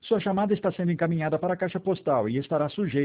Sua chamada está sendo encaminhada para a caixa postal e estará sujeita